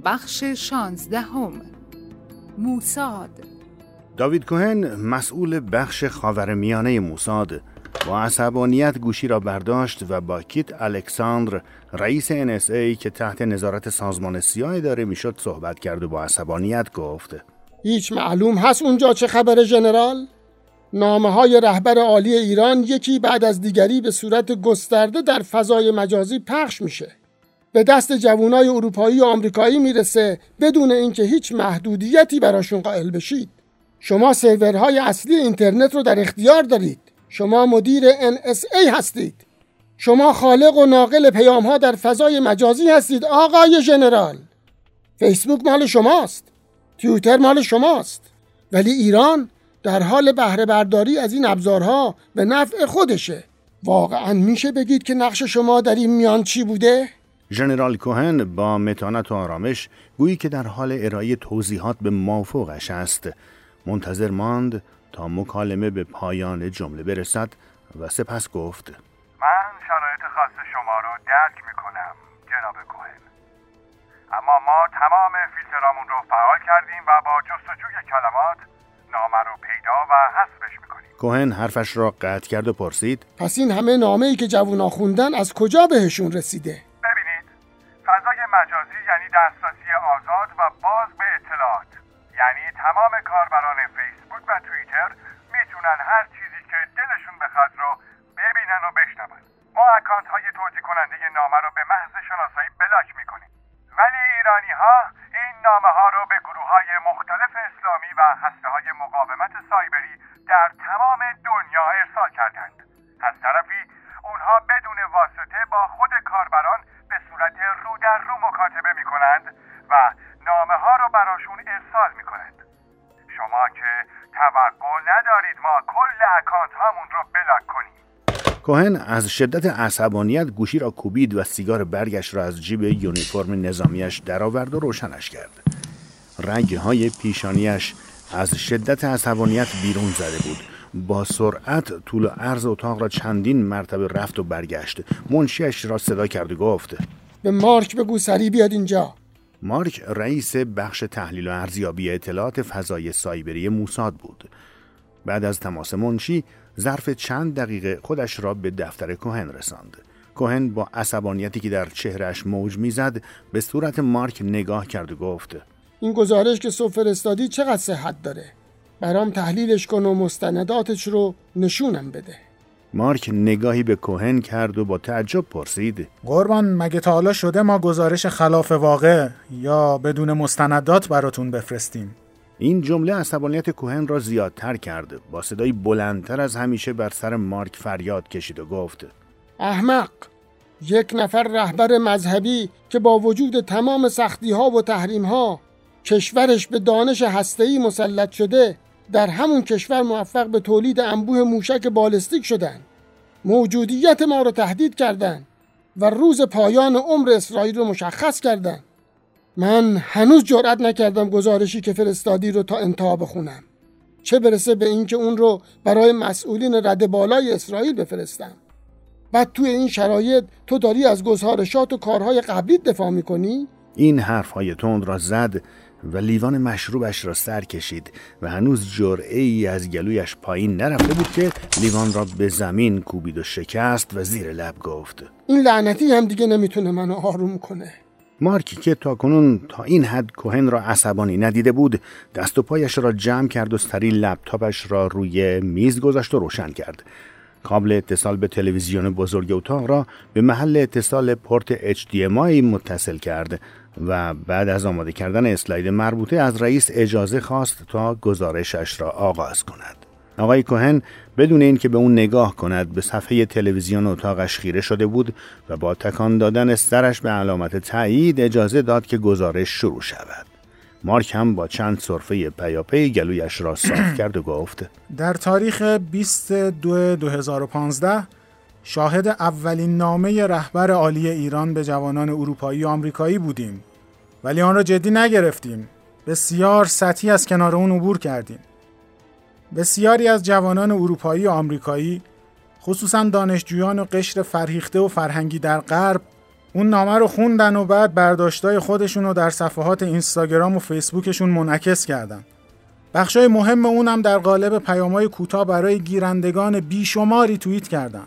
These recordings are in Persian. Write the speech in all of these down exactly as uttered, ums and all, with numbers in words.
بخش شانزدهم. موساد. داوید کوهن، مسئول بخش خاورمیانه موساد، با عصبانیت گوشی را برداشت و با کیت الکساندر، رئیس ان اس ای که تحت نظارت سازمان سیاه اداره میشد صحبت کرد و با عصبانیت گفت: هیچ معلوم هست اونجا چه خبر ژنرال؟ نامه های رهبر عالی ایران یکی بعد از دیگری به صورت گسترده در فضای مجازی پخش میشه. به دست جوانای اروپایی و آمریکایی میرسه بدون اینکه هیچ محدودیتی براشون قائل بشید. شما سرورهای اصلی اینترنت رو در اختیار دارید. شما مدیر ان اس ای هستید. شما خالق و ناقل پیام‌ها در فضای مجازی هستید آقای ژنرال. فیسبوک مال شماست. توییتر مال شماست. ولی ایران در حال بهره برداری از این ابزارها به نفع خودشه. واقعاً میشه بگید که نقش شما در این میان چی بوده؟ ژنرال کوهن با متانت و آرامش گویی که در حال ارائه توضیحات به مافوقش است منتظر ماند تا مکالمه به پایان جمله برسد و سپس گفت: من شرایط خاص شما رو درک میکنم جناب کوهن، اما ما تمام فیلترامون رو فعال کردیم و با جستجوی کلمات نامه رو پیدا و حذفش میکنیم. کوهن حرفش را قطع کرد و پرسید: پس این همه نامه‌ای که جوونا خوندن از کجا بهشون رسیده؟ ببینید، فضای مجازی یعنی دسترسی آزاد و باز به اطلاعات. یعنی تمام کاربران فیسبوک و توییتر میتونن هر چیزی که دلشون بخواد رو ببینن و بشنون. ما اکانت های توزیع کننده نامه رو به محض شناسایی بلاک میکنیم. ولی ایرانی ها این نامه ها رو به گروه های مختلف اسلامی و هسته های مقاومت سایبری در تمام دنیا ارسال کردند. از طرفی اونها بدون واسطه با خود کاربران به صورت رو در رو مکاتبه میکنند و نامه ها رو براشون ارسال میکنند. شما که توقع ندارید ما کل اکانت هامون رو بلاک کنیم. کوهن از شدت عصبانیت گوشی را کوبید و سیگار برگش را از جیب یونیفرم نظامیش درآورد و روشنش کرد. رگ‌های پیشانیش از شدت عصبانیت بیرون زده بود. با سرعت طول و عرض اتاق را چندین مرتبه رفت و برگشت. منشیش را صدا کرد و گفت: به مارک بگو سریع بیاد اینجا. مارک رئیس بخش تحلیل و ارزیابی اطلاعات فضای سایبری موساد بود. بعد از تماس منشی ظرف چند دقیقه خودش را به دفتر کوهن رساند. کوهن با عصبانیتی که در چهرهش موج میزد به صورت مارک نگاه کرد و گفت: این گزارش که صبح فرستادی چقدر صحت داره؟ برام تحلیلش کن و مستنداتش رو نشونم بده. مارک نگاهی به کوهن کرد و با تعجب پرسید: قربان، مگه تا حالا شده ما گزارش خلاف واقع یا بدون مستندات براتون بفرستیم؟ این جمله عصبانیت کوهن را زیادتر کرد. با صدای بلندتر از همیشه بر سر مارک فریاد کشید و گفت: احمق! یک نفر رهبر مذهبی که با وجود تمام سختی‌ها و تحریم‌ها کشورش به دانش هسته‌ای مسلط شده، در همون کشور موفق به تولید انبوه موشک بالستیک شدن، موجودیت ما رو تهدید کردن و روز پایان عمر اسرائیل رو مشخص کردن. من هنوز جرئت نکردم گزارشی که فرستادی رو تا انتها بخونم، چه برسه به این که اون رو برای مسئولین رده بالای اسرائیل بفرستم. بعد توی این شرایط تو داری از گزارشات و کارهای قبلی دفاع میکنی؟ این حرفهای تند را زد و لیوان مشروبش را سر کشید و هنوز جرعه‌ای از گلویش پایین نرفته بود که لیوان را به زمین کوبید و شکست و زیر لب گفت: این لعنتی هم دیگه نمیتونه منو آروم کنه. مارکی که تاکنون تا این حد کوهن را عصبانی ندیده بود، دست و پایش را جمع کرد و سریع لپتاپش را روی میز گذاشت و روشن کرد. کابل اتصال به تلویزیون بزرگ اتاق را به محل اتصال پورت اچ دی ام آی متصل کرد و بعد از آماده کردن اسلاید مربوطه از رئیس اجازه خواست تا گزارشش را آغاز کند. آقای کوهن بدون اینکه به اون نگاه کند به صفحه تلویزیون اتاقش خیره شده بود و با تکان دادن سرش به علامت تایید اجازه داد که گزارش شروع شود. مارک هم با چند سرفه پیاپی گلویش را صاف کرد و گفت: در تاریخ بیست دو دو هزار و پانزده شاهد اولین نامه رهبر عالی ایران به جوانان اروپایی و آمریکایی بودیم، ولی آن را جدی نگرفتیم. بسیار سطحی از کنار اون عبور کردیم. بسیاری از جوانان اروپایی و آمریکایی، خصوصا دانشجویان و قشر فرهیخته و فرهنگی در غرب، اون نامه رو خوندن و بعد برداشتای خودشون رو در صفحات اینستاگرام و فیسبوکشون منعکس کردن. بخشای مهم اونم در قالب پیام‌های کوتاه برای گیرندگان بیشماری توییت کردن.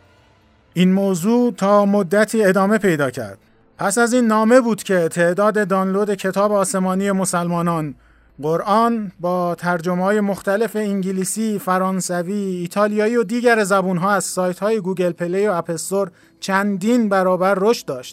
این موضوع تا مدتی ادامه پیدا کرد. پس از این نامه بود که تعداد دانلود کتاب آسمانی مسلمانان، قرآن با ترجمه‌های مختلف انگلیسی، فرانسوی، ایتالیایی و دیگر زبان‌ها از سایت‌های گوگل پلی و اپ استور چندین برابر رشد داشت.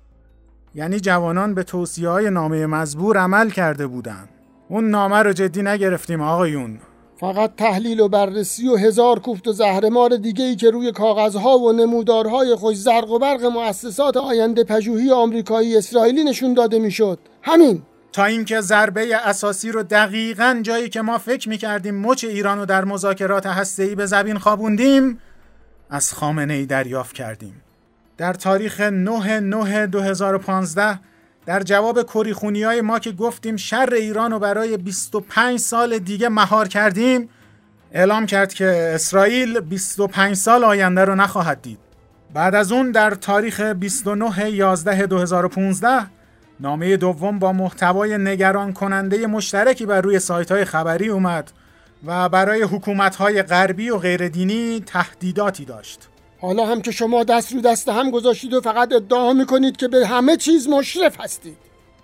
یعنی جوانان به توصیه‌های نامه مزبور عمل کرده بودند. اون نامه رو جدی نگرفتیم آقایون. فقط تحلیل و بررسی و هزار کوفت و زهرمار دیگه‌ای که روی کاغذها و نمودارهای خوش زرق و برق مؤسسات آینده پژوهی آمریکایی اسرائیلی نشون داده میشد. همین. تا اینکه ضربه اساسی رو دقیقاً جایی که ما فکر می‌کردیم مچ ایران رو در مذاکرات هسته‌ای به زمین خوابوندیم از خامنه‌ای دریافت کردیم. در تاریخ نه نه دو هزار و پانزده در جواب کریخونی‌های ما که گفتیم شر ایران رو برای بیست و پنج سال دیگه مهار کردیم، اعلام کرد که اسرائیل بیست و پنج سال آینده رو نخواهد دید. بعد از اون در تاریخ بیست و نه یازده دو هزار و پانزده نامه دوم با محتوای نگران کننده مشترکی بر روی سایت‌های خبری اومد و برای حکومت‌های غربی و غیر دینی تهدیداتی داشت. حالا هم که شما دست رو دست هم گذاشتید و فقط ادعا میکنید که به همه چیز مشرف هستید.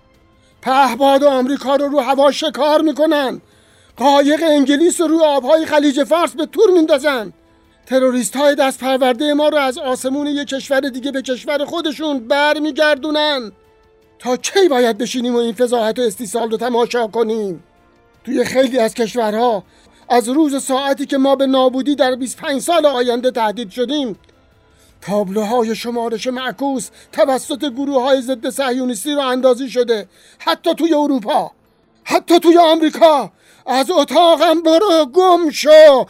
پهپاد آمریکا رو رو هوا شکار میکنن، قایق انگلیس رو رو آبهای خلیج فارس به تور میندازن، تروریست های دست پرورده ما رو از آسمون یک کشور دیگه به کشور خودشون بر میگردونن. تا کی باید بشینیم و این فضاحت و استیصال رو تماشا کنیم؟ توی خیلی از کشورها از روز ساعتی که ما به نابودی در بیست و پنج سال آینده تهدید شدیم، تابلوهای شمارش معکوس توسط گروه‌های ضد صهیونیستی رو اندازی شده. حتی توی اروپا، حتی توی آمریکا. از اتاقم برو، گم شو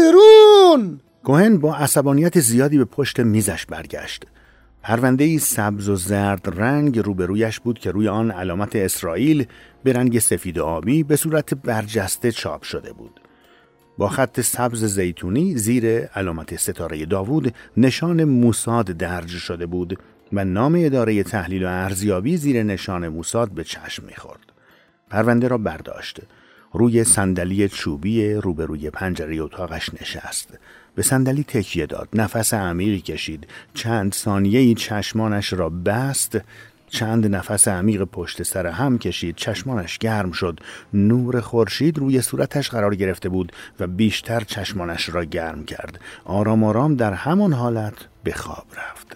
بیرون. کوهن با عصبانیت زیادی به پشت میزش برگشت. پرونده‌ای سبز و زرد رنگ روبرویش بود که روی آن علامت اسرائیل به رنگ سفید و آبی به صورت برجسته چاپ شده بود. با خط سبز زیتونی زیر علامت ستاره داوود نشان موساد درج شده بود و نام اداره تحلیل و ارزیابی زیر نشان موساد به چشم می‌خورد. پرونده را برداشت. روی صندلی چوبی روبروی پنجره اتاقش نشست. به صندلی تکیه داد. نفس عمیقی کشید. چند ثانیه‌ای چشمانش را بست. چند نفس عمیق پشت سر هم کشید. چشمانش گرم شد. نور خورشید روی صورتش قرار گرفته بود و بیشتر چشمانش را گرم کرد. آرام آرام در همان حالت به خواب رفت.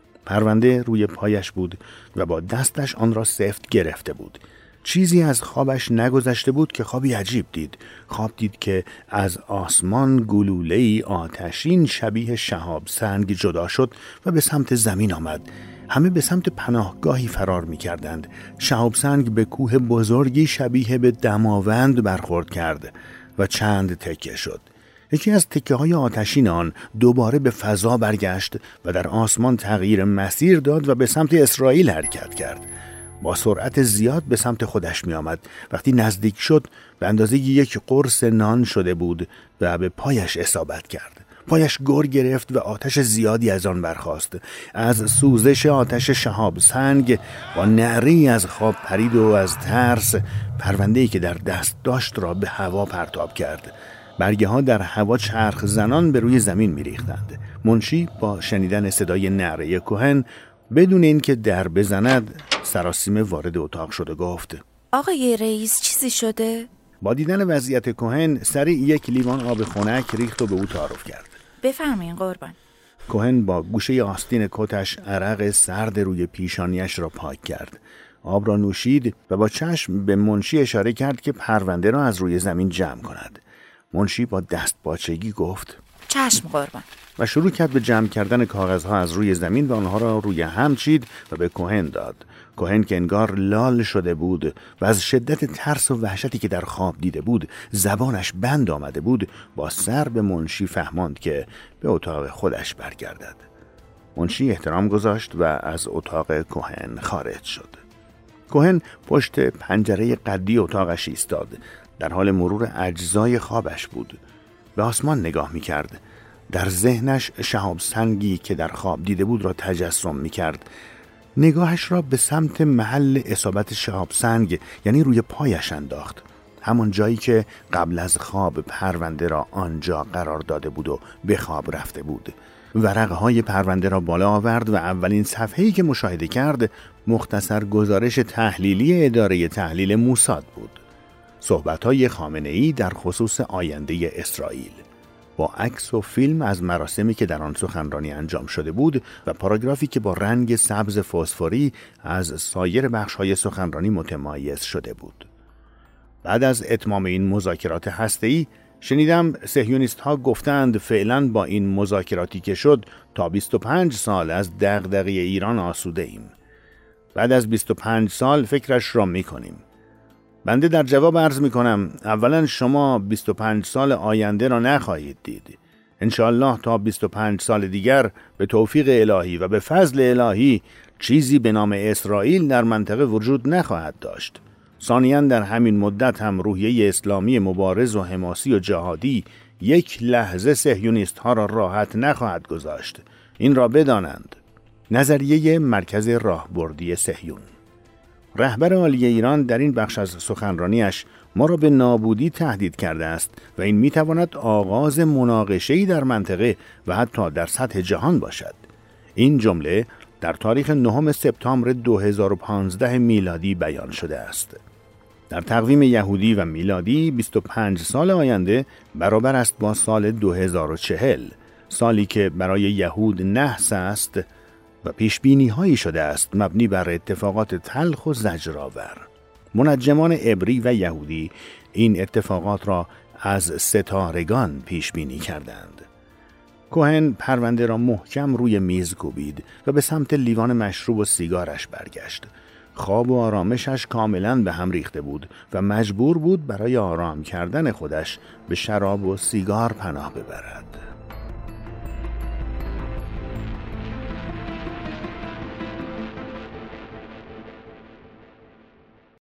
پرونده روی پایش بود و با دستش آن را سفت گرفته بود. چیزی از خوابش نگذشته بود که خوابی عجیب دید. خواب دید که از آسمان گلوله‌ای آتشین شبیه شهاب سنگ جدا شد و به سمت زمین آمد. همه به سمت پناهگاهی فرار می کردند. شهاب سنگ به کوه بزرگی شبیه به دماوند برخورد کرد و چند تکه شد. یکی از تکه های آتشین آن دوباره به فضا برگشت و در آسمان تغییر مسیر داد و به سمت اسرائیل حرکت کرد. با سرعت زیاد به سمت خودش می آمد. وقتی نزدیک شد به اندازه یک قرص نان شده بود و به پایش اصابت کرد. پایش گر گرفت و آتش زیادی از آن برخاست. از سوزش آتش شهاب سنگ با نعره‌ای از خواب پرید و از ترس پرونده‌ای که در دست داشت را به هوا پرتاب کرد. برگه ها در هوا چرخ زنان به روی زمین می ریختند. منشی با شنیدن صدای نعره کوهن بدون اینکه در بزند سراسیمه وارد اتاق شد و گفت: آقای رئیس چیزی شده؟ با دیدن وضعیت کوهن سریع یک لیوان آب خنک ریخت و به او تعارف کرد. بفرمایین قربان. کوهن با گوشه آستین کتش عرق سرد روی پیشانیش را پاک کرد. آب را نوشید و با چشم به منشی اشاره کرد که پرونده را از روی زمین جمع کند. منشی با دست باچگی گفت: چشم قربان. و شروع کرد به جمع کردن کاغذها از روی زمین و آنها را روی هم چید و به کوهن داد. کوهن که انگار لال شده بود و از شدت ترس و وحشتی که در خواب دیده بود زبانش بند آمده بود، با سر به منشی فهماند که به اتاق خودش برگردد. منشی احترام گذاشت و از اتاق کوهن خارج شد. کوهن پشت پنجره قدی اتاقش ایستاد. در حال مرور اجزای خوابش بود. به آسمان نگاه می‌کرد. در ذهنش شهاب سنگی که در خواب دیده بود را تجسم می‌کرد. نگاهش را به سمت محل اصابت شهاب سنگ یعنی روی پایش انداخت، همان جایی که قبل از خواب پرونده را آنجا قرار داده بود و به خواب رفته بود. ورقه‌های پرونده را بالا آورد و اولین صفحه‌ای که مشاهده کرد مختصر گزارش تحلیلی اداره تحلیل موساد بود. صحبت‌های خامنه‌ای در خصوص آینده اسرائیل با عکس و فیلم از مراسمی که در آن سخنرانی انجام شده بود و پاراگرافی که با رنگ سبز فسفوری از سایر بخش‌های سخنرانی متمایز شده بود. بعد از اتمام این مذاکرات هسته‌ای شنیدم صهیونیست‌ها گفتند فعلاً با این مذاکراتی که شد تا بیست و پنج سال از دغدغه ایران آسوده ایم. بعد از بیست و پنج سال فکرش را می‌کنیم. بنده در جواب عرض می‌کنم اولاً شما بیست و پنج سال آینده را نخواهید دید. انشاءالله تا بیست و پنج سال دیگر به توفیق الهی و به فضل الهی چیزی به نام اسرائیل در منطقه وجود نخواهد داشت. ثانیاً در همین مدت هم روحیه اسلامی مبارز و حماسی و جهادی یک لحظه صهیونیست ها را راحت نخواهد گذاشت. این را بدانند. نظریه مرکز راهبردی صهیون. رهبر عالی ایران در این بخش از سخنرانیش ما را به نابودی تهدید کرده است و این میتواند آغاز مناقشه‌ای در منطقه و حتی در سطح جهان باشد. این جمله در تاریخ نهم سپتامبر دو هزار و پانزده میلادی بیان شده است. در تقویم یهودی و میلادی بیست و پنج سال آینده برابر است با سال دو هزار و چهل، سالی که برای یهود نحس است و پیشبینی هایی شده است مبنی بر اتفاقات تلخ و زجرآور. منجمان عبری و یهودی این اتفاقات را از ستارگان پیش بینی کردند. کوهن پرونده را محکم روی میز کوبید و به سمت لیوان مشروب و سیگارش برگشت. خواب و آرامشش کاملا به هم ریخته بود و مجبور بود برای آرام کردن خودش به شراب و سیگار پناه ببرد.